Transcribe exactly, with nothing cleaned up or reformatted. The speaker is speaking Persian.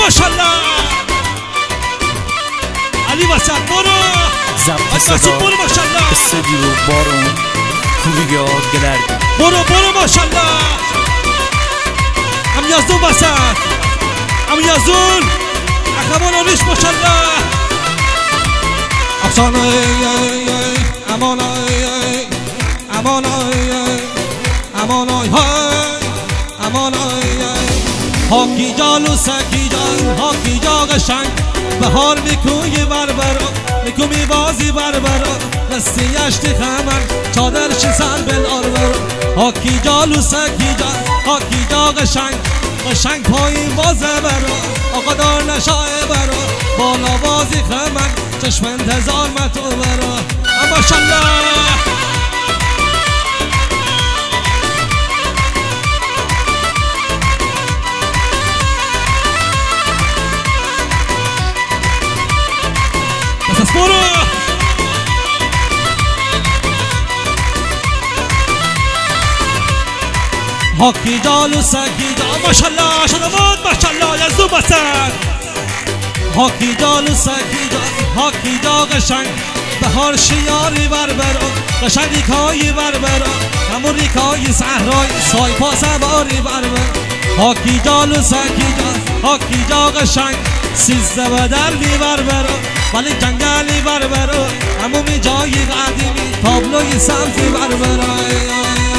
ماشالله علی وسط برو ضبط صدا برو ماشالله استودیو بارون کوبیگاه گلرگی برو برو ماشالله هم یزدون وسط هم یزدون اخوان آریش ماشالله افسانه امان امان امان امان هاکی جالو سکی جان هاکی جا قشنگ بهار میکوی بربرا میکو میبازی بربرا دستی یشتی خمن چادرشی سر بل آرورا هاکی جالو سکی جان هاکی جا قشنگ قشنگ پایین بازه برا آقا دار نشاه برا بالا بازی خمن چشم انتظار متو برا اما شالله پس برو هاکی جالو سکی جال ماشالله شدمون ماشالله یزدون بسن هاکی جالو سکی جال هاکی جا قشنگ بهار شیاری بربرا قشنگ ریکایی بربرا همون ریکایی صحرای سایپا سواری بربرا هاکی جالو سکی جال هاکی جا قشنگ سیزده بدلی بربرا ولی جنگلی بربرا همون جایی قدیمی تابلوی سمتی بربرا